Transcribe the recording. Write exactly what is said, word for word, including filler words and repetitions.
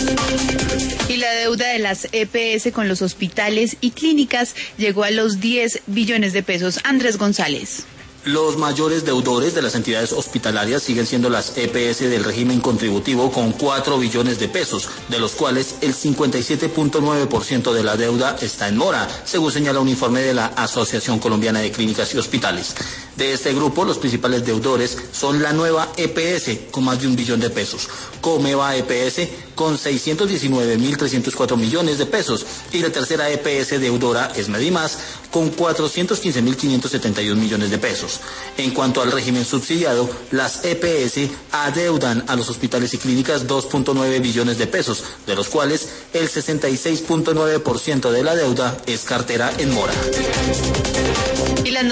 Y la deuda de las E P S con los hospitales y clínicas llegó a los diez billones de pesos. Andrés González. Los mayores deudores de las entidades hospitalarias siguen siendo las E P S del régimen contributivo con cuatro billones de pesos, de los cuales el cincuenta y siete punto nueve por ciento de la deuda está en mora, según señala un informe de la Asociación Colombiana de Clínicas y Hospitales. De este grupo, los principales deudores son la Nueva E P S, con más de un billón de pesos, Comeva E P S, con seiscientos diecinueve mil trescientos cuatro millones de pesos, y la tercera E P S deudora es Medimás, con cuatrocientos quince mil quinientos setenta y un millones de pesos. En cuanto al régimen subsidiado, las E P S adeudan a los hospitales y clínicas dos punto nueve billones de pesos, de los cuales el sesenta y seis punto nueve por ciento de la deuda es cartera en mora. Y las